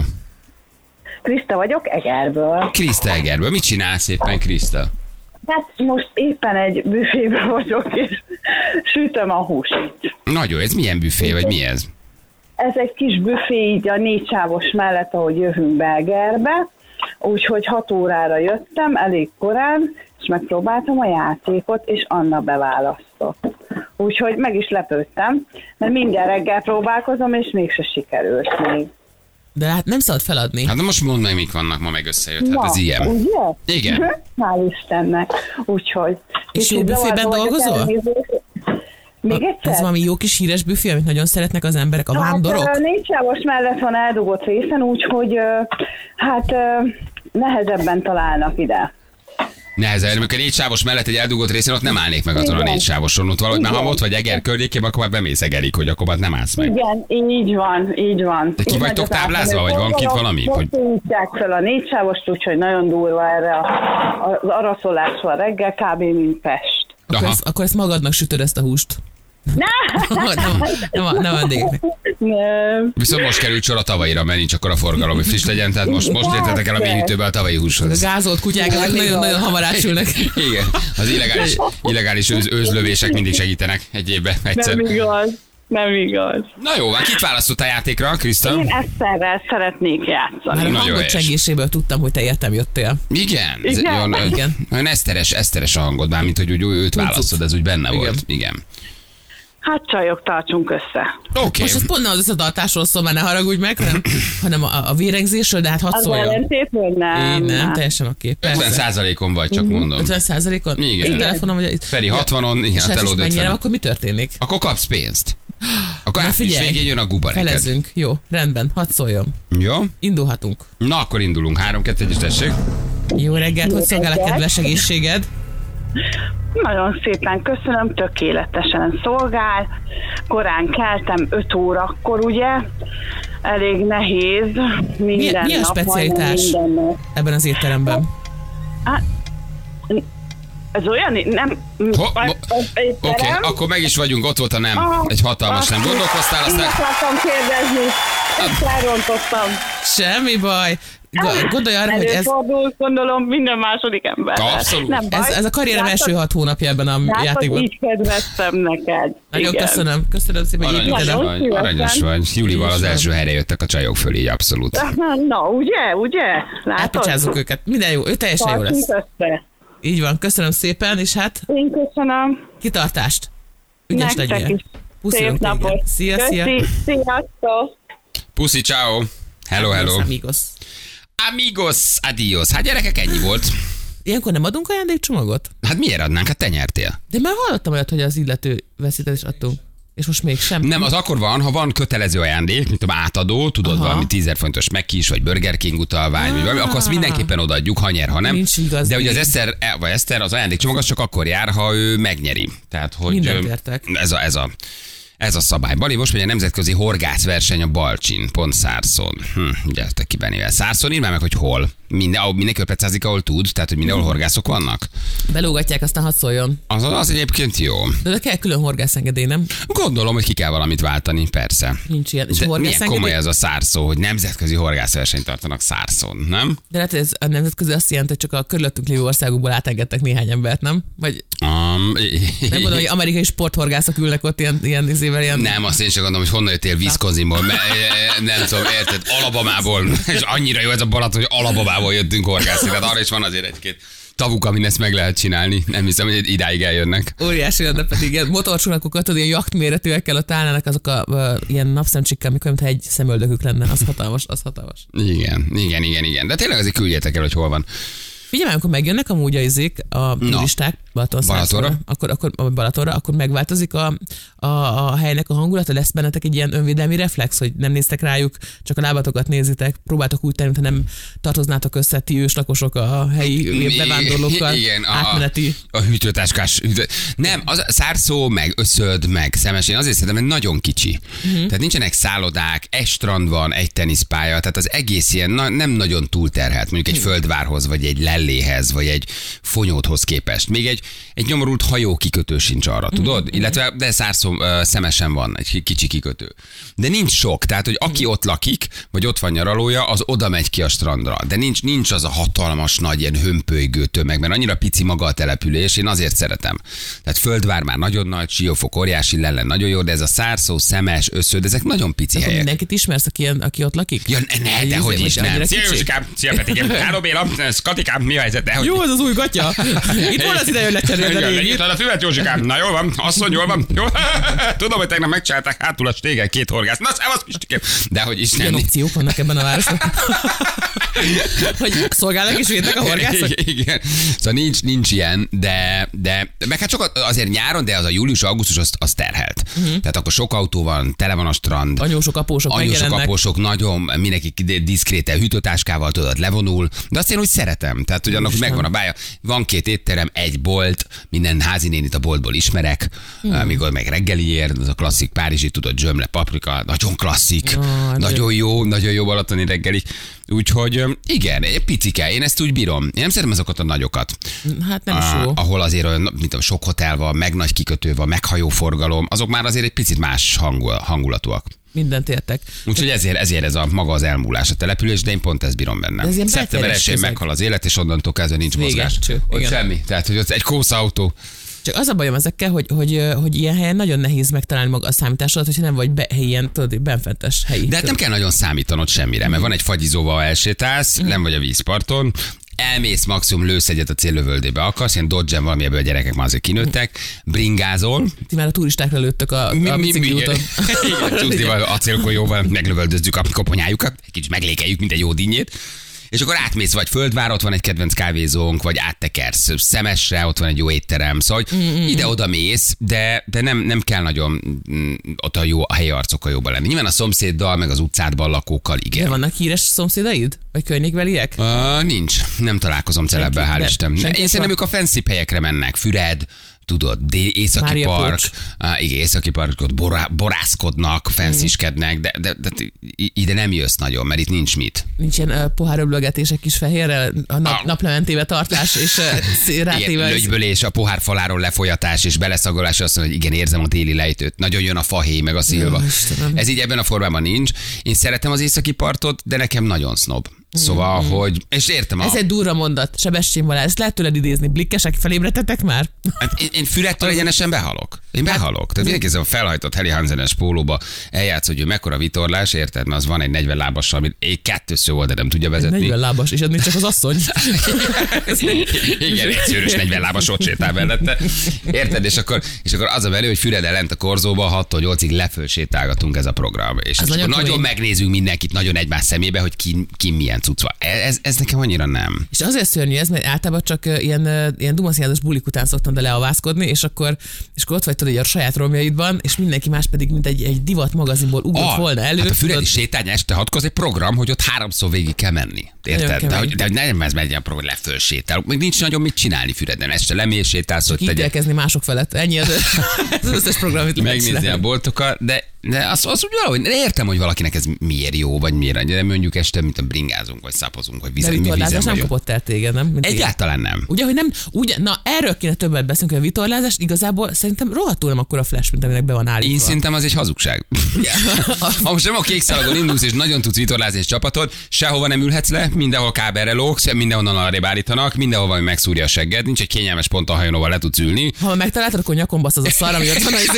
Kriszta vagyok, Egerből. Kriszta Egerből. Mit csinálsz éppen, Kriszta? Hát most éppen egy büfében vagyok, és sütöm a húst. Nagyon, ez milyen büfé, vagy mi ez? Ez egy kis büfé így a négy sávos mellett, ahogy jövünk Belgerbe, úgyhogy hat órára jöttem, elég korán, és megpróbáltam a játékot, és Anna beválasztott. Úgyhogy meg is lepődtem, mert minden reggel próbálkozom, és mégse sikerült még. De hát nem szabad feladni. Hát de most mondd meg, mik vannak, ma megösszejött. Hát ez ilyen. Ugye? Igen. Hál' Istennek. Úgyhogy. És jó büfében dolgozol? Még egyszer? Ez valami jó kis híres büfé, amit nagyon szeretnek az emberek, a vándorok? Hát négy sávos mellett van eldugott részen, úgyhogy hát nehezebben találnak ide. Nehezebb, amikor négy sávos mellett egy eldugott részén, ott nem állnék meg azon a négy sávoson, ott valahogy már ha ott vagy Eger környékén, akkor már bemész Egerig, hogy akkor már nem állsz meg. Igen, így van, így van. De ki vagytok táblázva, vagy van kint valami? Most újtják fel a négy sávost, úgyhogy nagyon durva erre az araszolás van reggel, kb. Mint Pest. Akkor ezt, akkor ezt magadnak sütöd ezt a húst. nem, nem, nem, nem vendégeknek. Viszont most került sor a tavaira, mert nincs akkor a forgalom, hogy friss legyen, tehát most, most léptetek el a mélyítőbe a tavalyi húshoz. A gázolt kutyák nagyon-nagyon hamar átsülnek. Igen, az illegális, illegális őz, őzlövések mindig segítenek egy évbe egyszer. Nem igaz. Nem igaz. Na jó, van, kit választott a játékra, Kriszta? Én Eszterrel szeretnék játszani. Már a hangod csengéséből tudtam, hogy te értem jöttél. Igen? Igen. Olyan, Igen. Olyan eszteres, eszteres a hangod, mármint, hogy úgy őt választod, ez úgy benne Igen. volt. Igen. Hát csajok, tartsunk össze. Oké. Okay. Most ez pont nem az összetartásról szól, már ne haragudj meg, hanem, hanem a, a vérengzésről, de hát hadd Az szóljon. ellentétről nem. Én nem, teljesen oké. ötven százalékon vagy, csak mondom. ötven százalékon? Igen. A telefonom, hogy itt. Feri hatvanon, igen, És a hát is telód megnyerem, ötven. akkor mi történik? Akkor kapsz pénzt. Akkor Na április figyelj, végén jön a guba neked. Felezzünk. Jó, rendben, hadd szóljon. Jó? Indulhatunk. Na, akkor indulunk. három kettő egy tessék. Jó reggelt, hogy szolgál a kedves egészséged? Nagyon szépen köszönöm, tökéletesen szolgál. Korán keltem öt órakor, ugye? Elég nehéz. Minden Mi, mi a nap, specialitás minden nap. ebben az étteremben? Hát, Ez olyan, nem... Ho, mo, Oké, okay, akkor meg is vagyunk, ott volt a nem. Ah, egy hatalmas ah, nem. Gondolkoztál, aztán... Én akartam kérdezni, ezt elrontottam. Semmi baj. Gondolj arra, hogy ez... Előfordul, gondolom, minden második ember. Abszolút. Nem baj. Ez, ez a karrierem első hat hónapja ebben a Látod, játékban. így kedveztem neked. Nagyon igen. köszönöm. Köszönöm szépen, hogy aranyos vagy, aranyos vagy. Júlival az első helyre jöttek a csajok fölé, így abszolút. Na, ugye, ugye? Látod? Elpicsázzuk őket. Minden jó, ő teljesen jó lesz. Össze. Így van, köszönöm szépen, és hát... Én köszönöm. Kitartást. Ügyes legyél. Szép napot. Szia, szia. Sziasztok. Puszi, ciao. Hello, hello. Amigos. Amigos, adios. Hát gyerekek, ennyi volt. Ilyenkor nem adunk ajándékcsomagot? Hát miért adnánk? Hát te nyertél. De már hallottam olyat, hogy az illető veszített és adtunk. És most mégsem. Nem, az akkor van, ha van kötelező ajándék, mint a átadó, tudod, aha, valami tízezer fontos Mac-is, vagy Burger King utalvány, vagy valami, akkor azt mindenképpen odaadjuk, ha nyer, ha nem. Nincs igaz. De ugye az Eszter, vagy Eszter, az ajándékcsomag az csak akkor jár, ha ő megnyeri. Tehát, hogy mindent értek. Ez a, ez a Ez a szabály. Bali, most megy a nemzetközi horgászverseny a Balcsin, pont Szárszon. Hm, gyertek ki Benivel. Szárszon, írd már meg, hogy hol. Minden, ahol mindenki ötszázik, ahol tud, tehát hogy mindenhol horgászok vannak. Belógatják, aztán hadd szóljon. Az, az egyébként jó. De, de kell külön horgászengedély, nem? Gondolom, hogy ki kell valamit váltani, persze. Nincs ilyen. És de milyen komoly ez a Szárszó, hogy nemzetközi horgászversenyt tartanak Szárszon, nem? De lehet, ez a nemzetközi azt jelenti, hogy csak a körülöttünk lévő országokból átengedtek néhány embert, nem? Vagy um, nem gondolom, hogy amerikai sporthorgászok ülnek ott ilyen, ilyen izével, ilyen... Nem, azt én sem gondolom, hogy honnan jöttél Wisconsinból, nem tudom, érted, Alabamából, és annyira jó ez a Balaton, hogy Alabamából jöttünk horgászni, tehát arra is van azért egy-két tavuk, amin ezt meg lehet csinálni. Nem hiszem, hogy idáig eljönnek. Óriási lenne pedig ilyen motorcsónakokat, ilyen jachtméretűekkel ott állnának azok a uh, ilyen napszemcsikkel, amikor mintha egy szemöldökük lenne, az hatalmas, az hatalmas. Igen, igen, igen, igen. De tényleg azért küldjetek el, hogy hol van. Figyelj, amikor megjönnek amúgy a izék, a turisták, Balatonra, akkor, akkor, Balatonra, akkor megváltozik a, a, a helynek a hangulata, lesz bennetek egy ilyen önvédelmi reflex, hogy nem néztek rájuk, csak a lábatokat nézitek, próbáltok úgy tenni, mintha nem tartoznátok össze ti őslakosok a helyi bevándorlókkal. Igen, átmeneti. A, a hűtőtáskás. Hűtő... Nem, az Szárszó, meg Összöd, meg Szemes, én azért szerintem, hogy nagyon kicsi. Uh-huh. Tehát nincsenek szállodák, egy strand van, egy teniszpálya, tehát az egész ilyen na, nem nagyon túlterhelt, mondjuk egy uh-huh. Földvárhoz, vagy egy Lelléhez, vagy egy Fonyódhoz képest. Még egy, egy nyomorult hajó kikötő sincs arra, tudod? Mm-hmm. Illetve, de Szárszó uh, Szemesen van egy kicsi kikötő. De nincs sok, tehát, hogy aki mm-hmm. ott lakik, vagy ott van nyaralója, az oda megy ki a strandra. De nincs, nincs az a hatalmas nagy ilyen hömpölygő tömeg, mert annyira pici maga a település, én azért szeretem. Tehát Földvár már nagyon nagy, Siófok óriási, Lellen nagyon jó, de ez a Szárszó, Szemes, Összöd, ezek nagyon pici helyek. Mindenkit ismersz, aki, aki ott lakik? Ja, ne, ne, dehogy is nem. Szia Józsikám, szia Petikém, Háló Béla, ez Katikám, mi a helyzet? Dehogy. Jó, ez az új gatya. Itt van az ide, hogy lecserélni a régit. A füvet, Józsikám. Na jól van, asszony, jól van. Jó. Tudom, hogy tegnap megcsinálták hátul a stégel két horgász. Na, szevasz, Pistikém. De hogy is nem. Milyen opciók vannak ebben a városban? Hogy szolgálnak és védnek a horgászok? Igen. Szóval nincs, nincs ilyen, de, de meg hát sokat azért nyáron, de az a július-augusztus az, az terhelt. Uh-huh. Tehát akkor sok autó van, tele van a strand. Anyósok, apósok Anyósok, apósok, nagyon, mindenki diszkréten hűtőtáskával tudod, levonul. De azt én úgy szeretem. Tehát, hogy annak, hogy megvan a bája. Van két étterem, egy bolt, minden házi nénit a boltból ismerek, hmm. amikor meg reggeliért, az a klasszik párizsi, tudod, zsömle, paprika, nagyon klasszik, ja, nagyon de... jó, nagyon jó balatoni reggeli. Úgyhogy igen, egy picike, én ezt úgy bírom. Én nem szeretem azokat a nagyokat. Hát nem is jó. Ahol azért olyan, mint tudom, sok hotel van, meg nagy kikötő van, meg hajóforgalom, azok már azért egy picit más hangul, hangulatúak. Mindent értek. Úgyhogy ezért, ezért ez a maga az elmúlás a település, de én pont ezt bírom benne. Szeptember elsején meghal az élet, és onnantól kezdve nincs vége, mozgás. Cső, ott semmi. Tehát, hogy ott egy kószautó. Csak az a bajom ezekkel, hogy, hogy, hogy ilyen helyen nagyon nehéz megtalálni maga a számításodat, hogyha nem vagy be, ilyen, tudod, benfentes helyi. De hát nem kell nagyon számítanod semmire, mert van egy fagyizóval elsétálsz, mm. nem vagy a vízparton, elmész, maximum lősz egyet a céllövöldébe akarsz, ilyen Dodge-en valami, ebből a gyerekek már azért kinőttek, bringázol. Ti már a turistákra lőttök a, a bicikliúton. Igen, Csúszdival, acélgolyóval meglövöldözzük a koponyájukat, egy kicsit meglékeljük, mint egy jó dinnyét. És akkor átmész, vagy Földvár, ott van egy kedvenc kávézónk, vagy áttekersz Szemesre, ott van egy jó étterem, szóval mm-hmm. ide-oda mész, de, de nem, nem kell nagyon mm, ott a, jó, a helyi arcokkal jobban lenni. Nyilván a szomszéddal, meg az utcádban lakókkal, igen. De vannak híres szomszédaid? Vagy környékbeliek? Uh, nincs, nem találkozom celebbel, hál' Isten. Én szerintem ők a fancy helyekre mennek, Füred, tudod, dél, északi Mária park, Pucs. á, igen, északi parkot borá, borászkodnak, fensziskednek, de, de, de, de ide nem jössz nagyon, mert itt nincs mit. Nincs ilyen uh, poháröblögetések kis fehérrel, a nap, Ah. naplementébe tartás, és uh, Igen, rátéve... lögybölés, a pohár faláról lefolyatás és beleszagolás, azt mondja, hogy igen, érzem a téli lejtőt. Nagyon jön a fahéj, meg a szilva. Jó, Istenem. Ez így ebben a formában nincs. Én szeretem az északi partot, de nekem nagyon sznob. Szóval, mm. hogy, és értem a... Ez egy durva mondat, Sebestyén Balázs, ezt lehet tőled idézni. Blikkesek, felébredtetek már? Hát én, én Fürettől egyenesen behalok. Én behalok. Tehát mindenki ez a felhajtott Heli Hansenes pólóba eljátsz, hogy ő mekkora vitorlás, érted? Mert az van egy negyven lábassal, amit egy kettő szó volt, de nem tudja vezetni. negyven lábas, és ez csak az asszony. Igen, egy szőrös negyven lábas ott sétál mellette. Érted? És akkor, és akkor az a velő, hogy Füreden lent a Korzóba hattól nyolcig leföl sétálgatunk ez a program. És Az akkor nagyon nagyon kemény. megnézünk mindenkit nagyon egymás szemébe, hogy ki, ki milyen cucc van. Ez, ez nekem annyira nem. És azért szörnyű ez, mert általában csak uh, ilyen, uh, ilyen dumaszínjátos bulik után szoktam de leavászkodni, és akkor, és akkor ott vagy tudod, a saját romjaidban, és mindenki más pedig, mint egy, egy divat magazinból ugrott Ah, volna elő. hát a füredi tudod, sétány este hatkor az egy program, hogy ott háromszor végig kell menni. Érted? De, kemény. hogy, de hogy nem ez megy ilyen program, hogy leföl sétálunk. Még nincs nagyon mit csinálni Füreden. Este lemész, sétálsz, hogy tegye. ítélkezni mások felett. Ennyi az, az összes program, amit lehet Megnézni csinálni. a boltokat, de, de azt, azt úgy valahogy de értem, hogy valakinek ez miért jó, vagy miért. De mondjuk este, mint a bringázunk, vagy szapozunk, vagy De vizen, mi vizen vitorlázás nem vagyunk. kapott el téged, nem? Mint Egyáltalán nem. Ugye, hogy nem, ugye, na erről kéne többet beszélni, hogy a vitorlázás igazából szerintem rohadtul nem akkora flash, mint aminek be van állítva. Én szerintem az egy hazugság. Ha most nem a kék szalagon indulsz, és nagyon tudsz vitorlázni egy csapatod, sehova nem ülhetsz le, mindenhol kábelre lógsz, mindenhonnan arrébb állítanak, mindenhol valami megszúrja a segged, nincs egy kényelmes pont a hajón, ahol le tudsz ülni. Ha megtaláltad, akkor nyakon basz az a szar, ami ott van, az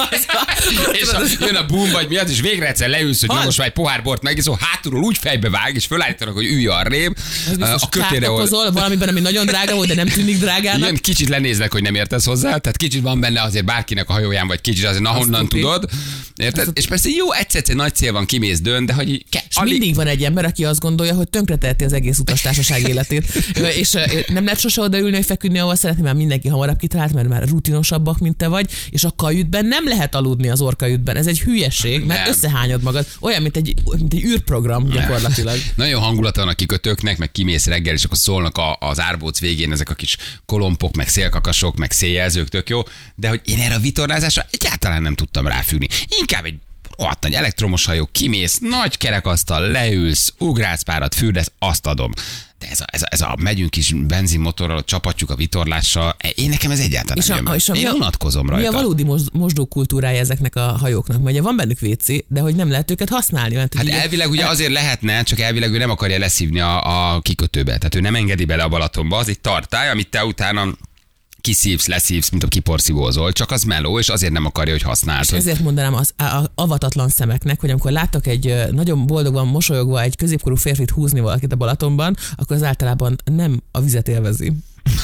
És a, jön a boom vagy miatt, és végre egyszer leülsz, hogy na most már egy pohár bort megiszol, hátulról úgy fejbe vág, és fölállítanak, hogy ülj arrébb. A kötére, ahol okozol valamiben, ami nagyon drága volt, de nem tűnik drágának. ilyen kicsit lenéznek, hogy nem értesz hozzá, tehát kicsit van benne azért bárkinek a hajóján, vagy kicsit azért, na honnan tuti. tudod. Érted? És persze jó, egyszer egy nagy cél van, kimész dönt, de hogy így ke- És mindig van egy ember, aki azt gondolja, hogy tönkreteheti az egész utastársaság életét. És ö, nem lehet sose odaülni, hogy feküdni, ahol szeretné, már mindenki hamarabb kitalált, mert már rutinosabbak, mint te vagy, és a kajütben nem lehet aludni az orkajütben. Ez egy hülyeség, mert Nem. összehányod magad. Olyan, mint egy, mint egy űrprogram gyakorlatilag. Nagyon hangulata van a kikötőknek, meg kimész reggel, és akkor szólnak a, az árbóc végén ezek a kis kolompok, meg szélkakasok, meg széljelzők, tök jó, de hogy én erre a vitorlázásra egyáltalán nem tudtam ráfüggni. Inkább egy rohadt nagy elektromos hajó, kimész, nagy kerekasztal, leülsz, ugrálsz párat, fürdesz, azt adom. De ez a, ez a, ez a megyünk is benzinmotorral, csapatjuk a vitorlással, én nekem ez egyáltalán És a- nem jön. és a- Én mi a- unatkozom Mi rajta. a valódi mos- mosdókultúrája ezeknek a hajóknak? Mert ugye van bennük vé cé, de hogy nem lehet őket használni. Mert Hát ugye- elvileg ugye azért lehetne, csak elvileg ő nem akarja leszívni a, a kikötőbe. Tehát ő nem engedi bele a Balatonba. Az egy tartály, amit te utána kiszívsz, leszívsz, mint a kiporszívózol, csak az meló, és azért nem akarja, hogy használd. És Hogy... ezért mondanám az a- a- avatatlan szemeknek, hogy amikor láttak egy ö, nagyon boldogan mosolyogva egy középkorú férfit húzni valakit a Balatonban, akkor az általában nem a vizet élvezi.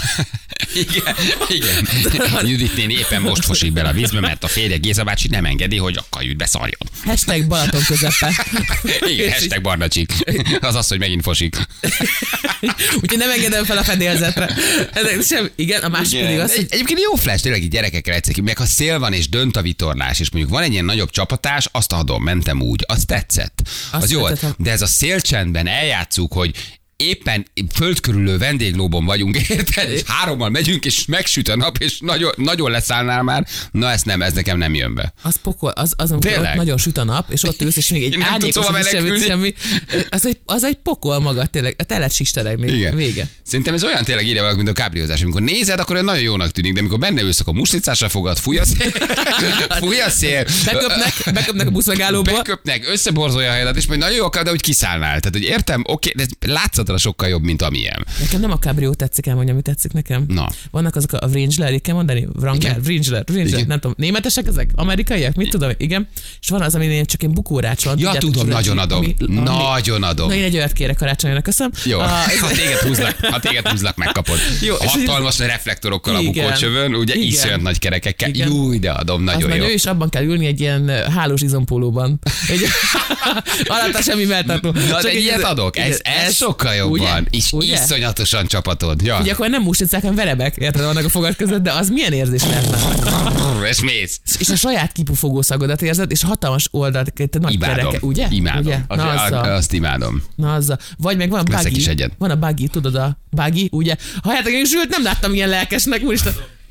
Igen, igen. Judit néni éppen most fosik bele a vízbe, mert a férje Géza bácsi nem engedi, hogy a kajütbe szarjon. Hashtag Balaton közepe. Igen, hashtag barna csík. Az az, hogy megint fosik. Úgyhogy nem engedem fel a fedélzetre. Ezek sem, igen, a másik pedig az, Egy, hogy egyébként jó flash, tényleg így gyerekekkel egyszer, meg ha szél van és dönt a vitorlás, és mondjuk van egy ilyen nagyobb csapatás, azt adom, mentem úgy, az tetszett. Az Azt jó volt. tetszett. De ez a szélcsendben eljátszuk, hogy éppen földkörülő vendéglóban vagyunk, érted? És hárommal megyünk, és megsüt a nap, és nagyon, nagyon leszállnál már. Na ezt nem, ez nekem nem jön be. az pokol, az, az amikor Tényleg? ott nagyon süt a nap, és ott ülsz, és még egy Nem tudsz árnyékos, hova és semmi, menekülni. semmi. Az egy, az egy pokol maga, tényleg. Te lehet sisteregni. Igen. Vége. Szerintem ez olyan tényleg ide valaki, mint a kábriózás. Amikor nézed, akkor nagyon jónak tűnik, de amikor benne ülsz, akkor muslicásra fogad, fúj a szél, fúj a szél. Beköpnek, beköpnek a buszmegállóba. Beköpnek, összeborzolja a helyedet, és majd nagyon jó akar, de hogy kiszállnál. Tehát, hogy értem, oké, de ez látszatra sokkal jobb, mint amilyen. Nekem nem a Cabrio tetszik, elmondja, mi tetszik nekem. Na. Vannak azok a Wrangler, így kell mondani? Wrangler, Igen. Wrangler, Wrangler, Igen. nem tudom. Németesek ezek? Amerikaiak? Mit tudom? Igen. És van az, ami ilyen csak ilyen bukórács van. Ja, tudjátok, tudom, tudod, nagyon adom. ami- ami- Nagyon adom. Na, én egy olyat kérek karácsonyra, köszönöm. Jó, A- ha téged húzlak, ha téged húzlak, megkapod. Jó, és hatalmas nagy reflektorokkal a Igen. bukócsövön, ugye Igen. iszonyat nagy kerekekkel. Igen. Júj, de adom, az nagyon jó. menő, és abban kell ülni egy ilyen ö, hálós izompólóban. Egy, alatta semmi melltartó. Na, Csak de egy- ilyet adok, ez, ez sokkal jobban. Ugye? És Ugye? iszonyatosan csapatod. Ja. Ugye akkor nem muslicák, hanem verebek, érted, vannak a fogad között, de az milyen érzés lehetne? És mész. És a saját kipufogó szagodat érzed, és hatalmas oldalt, egy nagy Imádom. kereke, ugye? Imádom. Ugye? Az, Na, a, azzal. azt imádom. Na azzal. Vagy meg van Veszek buggy. is egyet. Van a buggy, tudod a buggy, ugye? Ha hát én sült, nem láttam ilyen lelkesnek, úristen.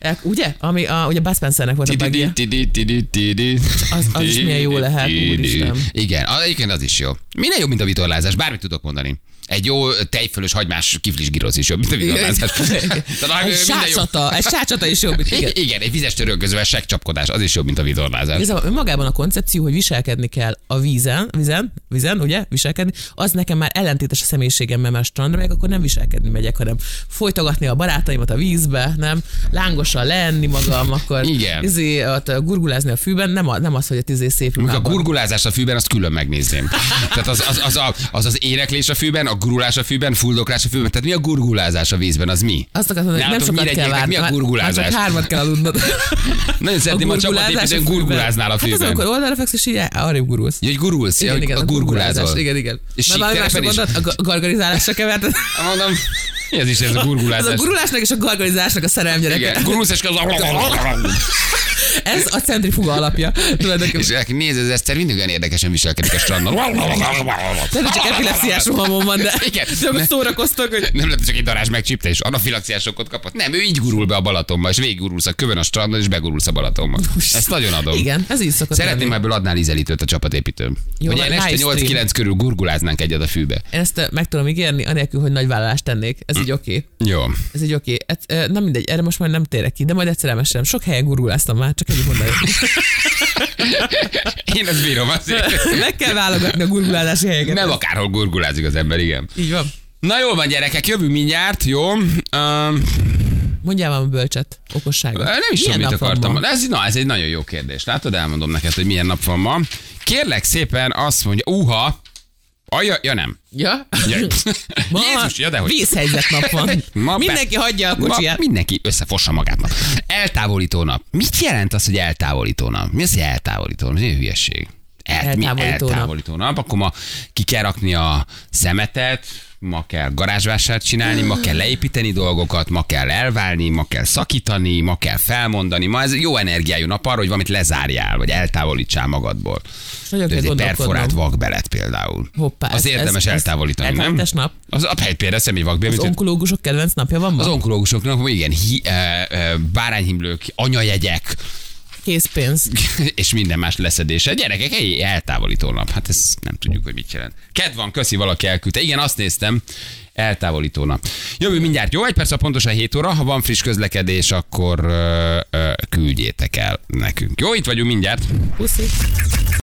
El, ugye? Ami a, ugye Bud Spencernek volt a bagja. Az, az is milyen jó lehet, úristen. Igen, igen, az is jó. Minden jobb, mint a vitorlázás, bármit tudok mondani. Egy jó tejfölös hagymás kiflis gyrosz is jobb, mint a vitorlázás. Egy sácsata, egy sácsata is jobb. Igen, igen, egy vizes törölközővel seggcsapkodás, az is jobb, mint a vitorlázás. Ez magában a koncepció, hogy viselkedni kell a vízen, vízen, vízen, ugye, viselkedni, az nekem már ellentétes a személyiségemmel, mert strandra megyek, akkor nem viselkedni megyek, hanem folytogatni a barátaimat a vízbe, nem, lángosan lenni magam, akkor izé, ott gurgulázni a fűben, nem, a, nem az, hogy a izé szép ruhában. A gurgulázás a fűben, azt külön megnézném. Tehát az az, az, az, az, az éneklés a fűben, a gurulás a fűben, fuldoklás a fűben. Tehát mi a gurgulázás a vízben, az mi? Azt akartam mondani, nem sokat kell várni. Mi a gurgulázás? Már csak hármat kell aludnod. Nagyon szeretném, ha csapatépítőn gurguláznál a fűben. Hát az, amikor oldalra feksz, és így arrébb gurulsz. Jó, hogy gurulsz, igen, igen, a gurgulázol. Igen, igen. És már valami másra gondolt, a gargarizálásra keverted. Mondom, mi az is ez a gurgulázás? Az a gurulásnak és a gargarizálásnak a szerelem gyereke. Igen, gurulsz és az ez a centrifuga alapja. És nézd, ez Eszter mindig olyan érdekesen viselkedik a strandon. Nem csak epilepsziás rohamon van, de igen, csak szórakoztok, hogy... Nem lehet, csak egy darázs megcsípte, és anafilaxiásokot kapott. Nem, ő így gurul be a Balatonba, és végigurulsz a kövön a strandon, és begurulsz a Balatonba. Ezt nagyon adom. Igen, ez így szokott. Szeretném, ebből adnál ízelítőt a csapatépítőn. Hogy este nyolc-kilenc körül gurguláznánk egyet a fűbe. Én ezt meg tudom ígérni, anélkül, hogy nagy vállalást tennék. Ez így oké. Jó. Ez így oké. Nem mindegy, erre most már nem térek ki, de majd egyszer elmesélem. Sok helyen gurguláztam már, csak egyik mondani. Én ezt bírom azért. Meg kell válogatni a gurgulázási helyeket. Nem akárhol gurgulázik az ember, igen. Így van. Na jól van, gyerekek, jövünk mindjárt, jó? Um, Mondjál már a bölcset, okosságot. Nem is tudom, mit akartam. Ez, na, ez egy nagyon jó kérdés. Látod, elmondom neked, hogy milyen nap van ma. Kérlek szépen azt mondja, uha, Aja, ja nem. Ja? ja. Ma Jézus, ja, dehogy. Vízhelyzet nap van. Ma mindenki be... hagyja a kocsiját. Ma mindenki összefossa magát. Ma. Eltávolító nap. Mit jelent az, hogy eltávolító nap? Mi az, hogy eltávolító nap? Ez egy hülyeség. El, eltávolító, eltávolító nap. nap. Akkor ma ki kell rakni a szemetet, ma kell garázsvásárt csinálni, ma kell leépíteni dolgokat, ma kell elválni, ma kell szakítani, ma kell felmondani. Ma ez jó energiájú nap arra, hogy valamit lezárjál, vagy eltávolítsál magadból. Ez egy perforált vakbelet például. Hoppá, az érdemes ez, eltávolítani, ez nem? Nap. Az a például személy vakbelet. Az onkológusok kedvenc napja van ma? Az onkológusoknak, igen, hi, e, e, bárányhimlők, anyajegyek, készpénz. És minden más leszedése. Gyerekek, egy eltávolító nap. Hát ezt nem tudjuk, hogy mit jelent. Kedv van, köszi, valaki elküldte. Igen, azt néztem. Eltávolító nap. Jövő mindjárt. Jó, egy perc, pontosan hét óra. Ha van friss közlekedés, akkor ö, ö, küldjétek el nekünk. Jó, itt vagyunk mindjárt. Puszi.